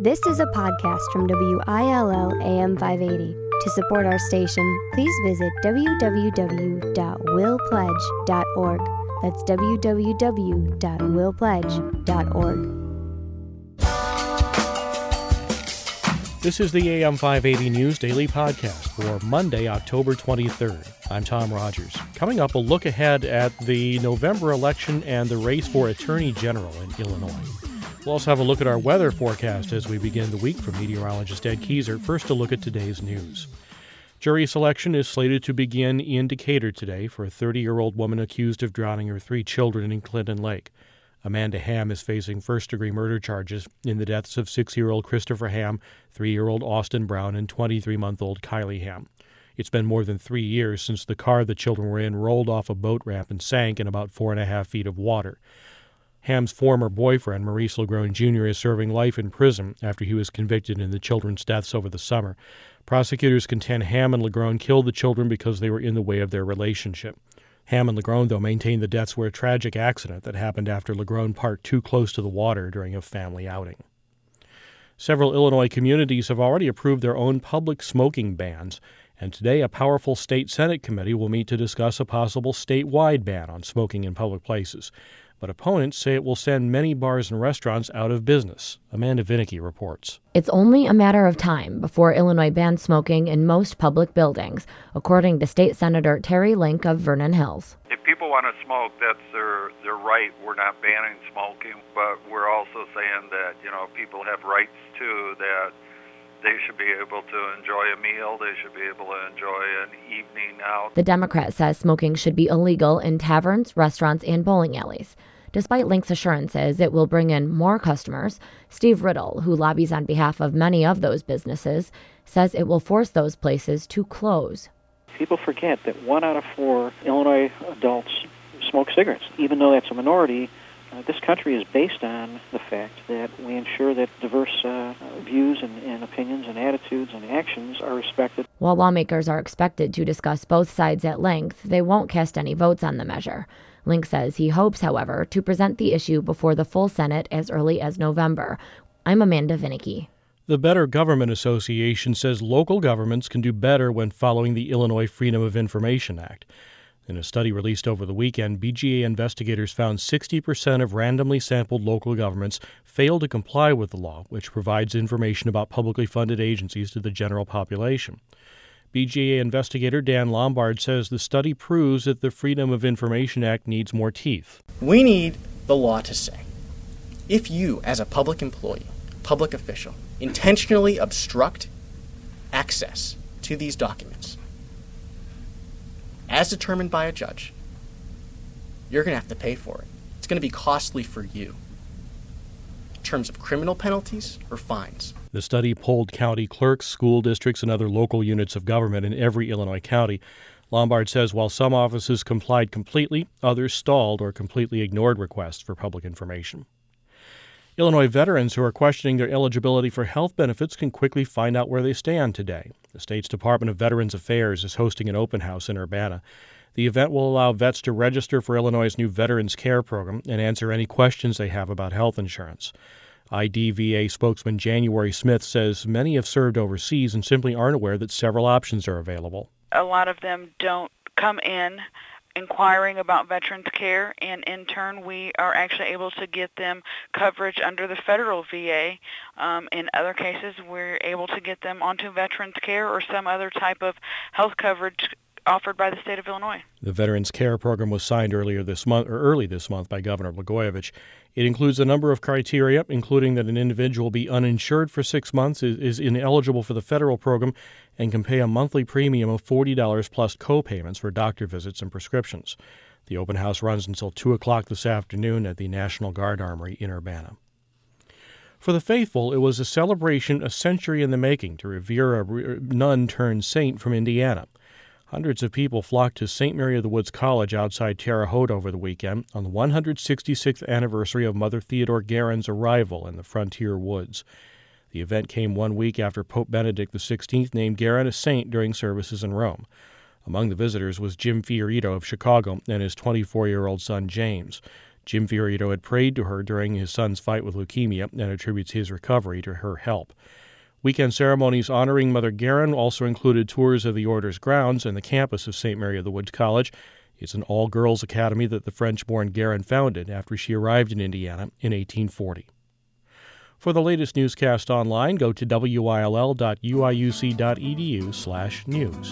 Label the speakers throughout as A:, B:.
A: This is a podcast from WILL AM 580. To support our station, please visit www.willpledge.org. That's www.willpledge.org.
B: This is the AM 580 News Daily Podcast for Monday, October 23rd. I'm Tom Rogers. Coming up, a look ahead at the November election and the race for Attorney General in Illinois. We'll also have a look at our weather forecast as we begin the week from meteorologist Ed Keyser. First, a look at today's news. Jury selection is slated to begin in Decatur today for a 30-year-old woman accused of drowning her 3 children in Clinton Lake. Amanda Ham is facing first-degree murder charges in the deaths of 6-year-old Christopher Ham, 3-year-old Austin Brown, and 23-month-old Kylie Ham. It's been more than 3 years since the car the children were in rolled off a boat ramp and sank in about 4.5 feet of water. Ham's former boyfriend, Maurice LeGrone Jr., is serving life in prison after he was convicted in the children's deaths over the summer. Prosecutors contend Ham and LeGrone killed the children because they were in the way of their relationship. Ham and LeGrone, though, maintain the deaths were a tragic accident that happened after LeGrone parked too close to the water during a family outing. Several Illinois communities have already approved their own public smoking bans, and today a powerful state Senate committee will meet to discuss a possible statewide ban on smoking in public places. But opponents say it will send many bars and restaurants out of business. Amanda Vinicky reports.
C: It's only a matter of time before Illinois bans smoking in most public buildings, according to State Senator Terry Link of Vernon Hills.
D: If people want to smoke, that's their right. We're not banning smoking, but we're also saying that, people have rights too, that they should be able to enjoy a meal. They should be able to enjoy an evening out.
C: The Democrat says smoking should be illegal in taverns, restaurants, and bowling alleys. Despite Link's assurances it will bring in more customers, Steve Riddle, who lobbies on behalf of many of those businesses, says it will force those places to close.
E: People forget that 1 out of 4 Illinois adults smoke cigarettes. Even though that's a minority, this country is based on the fact that we ensure that diverse views and opinions and attitudes and actions are respected.
C: While lawmakers are expected to discuss both sides at length, they won't cast any votes on the measure. Link says he hopes, however, to present the issue before the full Senate as early as November. I'm Amanda Vinicky.
B: The Better Government Association says local governments can do better when following the Illinois Freedom of Information Act. In a study released over the weekend, BGA investigators found 60% of randomly sampled local governments failed to comply with the law, which provides information about publicly funded agencies to the general population. BGA investigator Dan Lombard says the study proves that the Freedom of Information Act needs more teeth.
F: We need the law to say, if you, as a public employee, public official, intentionally obstruct access to these documents, as determined by a judge, you're going to have to pay for it. It's going to be costly for you in terms of criminal penalties or fines.
B: The study polled county clerks, school districts, and other local units of government in every Illinois county. Lombard says while some offices complied completely, others stalled or completely ignored requests for public information. Illinois veterans who are questioning their eligibility for health benefits can quickly find out where they stand today. The state's Department of Veterans Affairs is hosting an open house in Urbana. The event will allow vets to register for Illinois' new Veterans Care program and answer any questions they have about health insurance. IDVA spokesman January Smith says many have served overseas and simply aren't aware that several options are available.
G: A lot of them don't come in inquiring about veterans care, and in turn we are actually able to get them coverage under the federal VA. In other cases, we're able to get them onto veterans care or some other type of health coverage offered by the state of Illinois. The
B: Veterans Care Program was signed early this month by Governor Blagojevich. It includes a number of criteria, including that an individual be uninsured for 6 months, is ineligible for the federal program, and can pay a monthly premium of $40 plus co-payments for doctor visits and prescriptions. The open house runs until 2 o'clock this afternoon at the National Guard Armory in Urbana. For the faithful, it was a celebration a century in the making to revere a nun-turned-saint from Indiana. Hundreds of people flocked to St. Mary of the Woods College outside Terre Haute over the weekend on the 166th anniversary of Mother Theodore Guerin's arrival in the frontier woods. The event came 1 week after Pope Benedict XVI named Guerin a saint during services in Rome. Among the visitors was Jim Fiorito of Chicago and his 24-year-old son James. Jim Fiorito had prayed to her during his son's fight with leukemia and attributes his recovery to her help. Weekend ceremonies honoring Mother Guerin also included tours of the Order's grounds and the campus of St. Mary of the Woods College. It's an all-girls academy that the French-born Guerin founded after she arrived in Indiana in 1840. For the latest newscast online, go to will.uiuc.edu/news.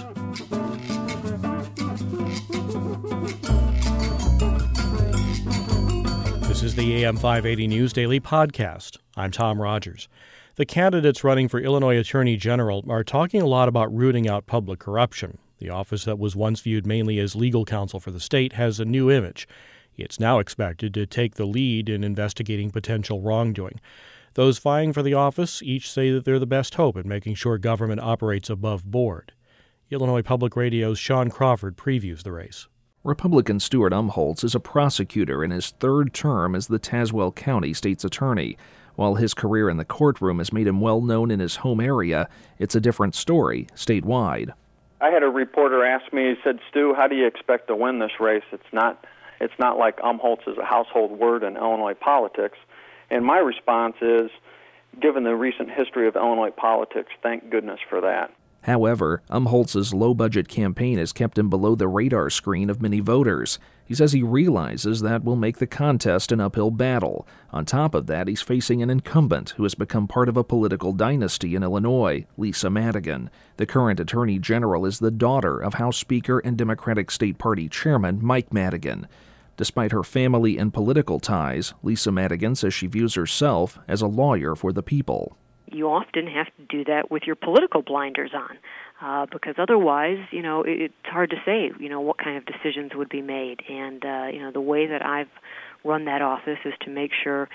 B: This is the AM 580 News Daily Podcast. I'm Tom Rogers. The candidates running for Illinois Attorney General are talking a lot about rooting out public corruption. The office that was once viewed mainly as legal counsel for the state has a new image. It's now expected to take the lead in investigating potential wrongdoing. Those vying for the office each say that they're the best hope in making sure government operates above board. Illinois Public Radio's Sean Crawford previews the race.
H: Republican Stuart Umholtz is a prosecutor in his third term as the Tazewell County State's Attorney. While his career in the courtroom has made him well known in his home area, it's a different story statewide.
I: I had a reporter ask me, he said, "Stu, how do you expect to win this race? It's not like Umholtz is a household word in Illinois politics." And my response is, given the recent history of Illinois politics, thank goodness for that.
H: However, Umholtz's low-budget campaign has kept him below the radar screen of many voters. He says he realizes that will make the contest an uphill battle. On top of that, he's facing an incumbent who has become part of a political dynasty in Illinois, Lisa Madigan. The current Attorney General is the daughter of House Speaker and Democratic State Party Chairman Mike Madigan. Despite her family and political ties, Lisa Madigan says she views herself as a lawyer for the people.
J: You often have to do that with your political blinders on, because otherwise, it's hard to say, what kind of decisions would be made. And, the way that I've run that office is to make sure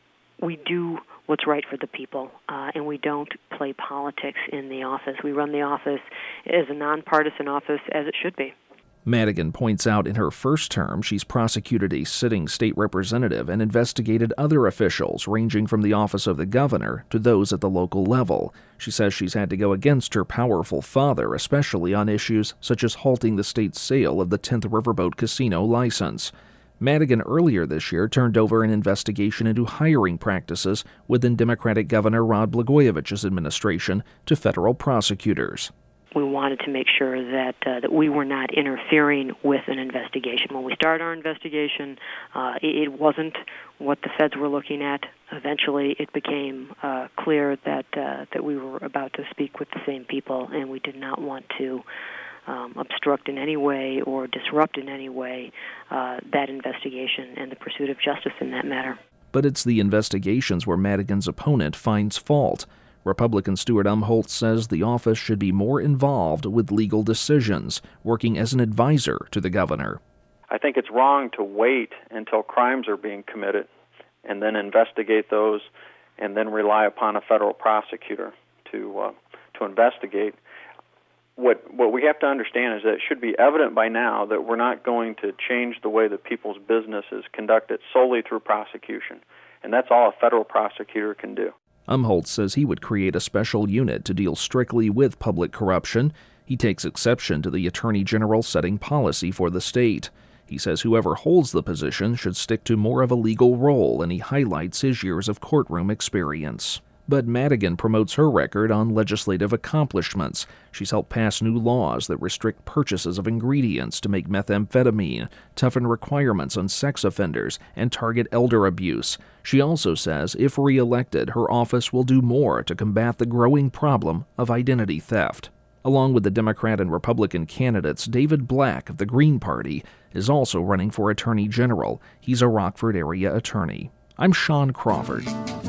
J: we do what's right for the people, and we don't play politics in the office. We run the office as a nonpartisan office, as it should be.
H: Madigan points out in her first term she's prosecuted a sitting state representative and investigated other officials ranging from the office of the governor to those at the local level. She says she's had to go against her powerful father, especially on issues such as halting the state's sale of the 10th Riverboat Casino license. Madigan earlier this year turned over an investigation into hiring practices within Democratic Governor Rod Blagojevich's administration to federal prosecutors.
J: We wanted to make sure that we were not interfering with an investigation. When we started our investigation, it wasn't what the feds were looking at. Eventually, it became clear that we were about to speak with the same people, and we did not want to obstruct in any way or disrupt in any way that investigation and the pursuit of justice in that matter.
H: But it's the investigations where Madigan's opponent finds fault. Republican Stuart Umholtz says the office should be more involved with legal decisions, working as an advisor to the governor.
I: I think it's wrong to wait until crimes are being committed and then investigate those and then rely upon a federal prosecutor to investigate. What we have to understand is that it should be evident by now that we're not going to change the way that people's business is conducted solely through prosecution, and that's all a federal prosecutor can do.
H: Umholtz says he would create a special unit to deal strictly with public corruption. He takes exception to the Attorney General setting policy for the state. He says whoever holds the position should stick to more of a legal role, and he highlights his years of courtroom experience. But Madigan promotes her record on legislative accomplishments. She's helped pass new laws that restrict purchases of ingredients to make methamphetamine, toughen requirements on sex offenders, and target elder abuse. She also says if re-elected, her office will do more to combat the growing problem of identity theft. Along with the Democrat and Republican candidates, David Black of the Green Party is also running for Attorney General. He's a Rockford area attorney. I'm Sean Crawford.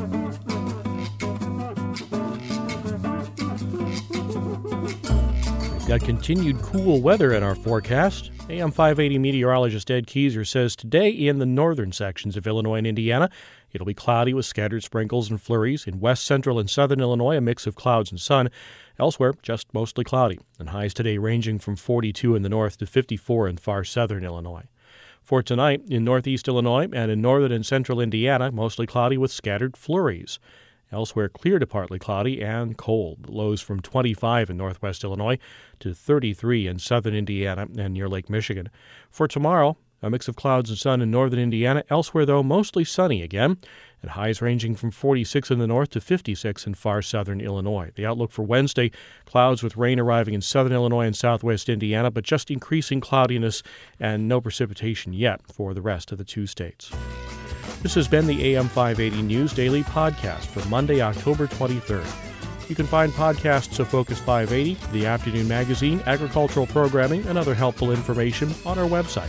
B: Got continued cool weather in our forecast. AM 580 meteorologist Ed Keyser says today in the northern sections of Illinois and Indiana, it'll be cloudy with scattered sprinkles and flurries. In west, central, and southern Illinois, a mix of clouds and sun. Elsewhere, just mostly cloudy, and highs today ranging from 42 in the north to 54 in far southern Illinois. For tonight, in northeast Illinois and in northern and central Indiana, mostly cloudy with scattered flurries. Elsewhere, clear to partly cloudy and cold. Lows from 25 in northwest Illinois to 33 in southern Indiana and near Lake Michigan. For tomorrow, A mix of clouds and sun in northern Indiana. Elsewhere, though, mostly sunny again, and highs ranging from 46 in the north to 56 in far southern Illinois. The outlook for Wednesday, clouds with rain arriving in southern Illinois and southwest Indiana, but just increasing cloudiness and no precipitation yet for the rest of the two states. This has been the AM 580 News Daily Podcast for Monday, October 23rd. You can find podcasts of Focus 580, the afternoon magazine, agricultural programming, and other helpful information on our website,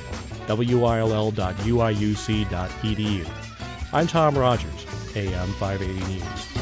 B: will.uiuc.edu. I'm Tom Rogers, AM 580 News.